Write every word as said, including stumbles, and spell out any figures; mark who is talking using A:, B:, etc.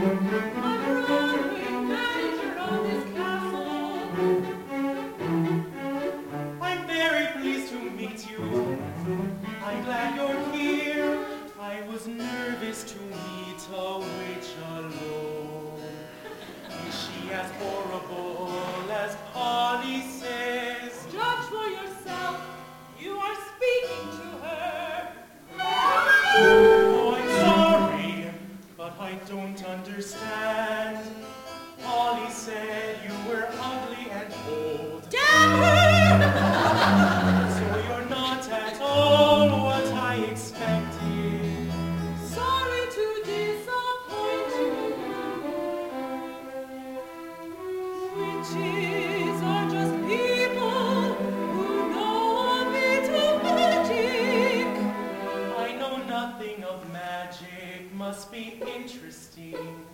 A: I'm glad you're here. I was nervous to meet a witch alone. Is she as horrible as Polly says?
B: Judge for yourself. You are speaking to her.
A: Oh, I'm sorry, but I don't understand. Polly said you were ugly and old.
B: Damn her!
A: So you're not at all what I expected.
B: Sorry to disappoint you. Witches are just people who know a bit of magic.
A: I know nothing of magic, must be interesting.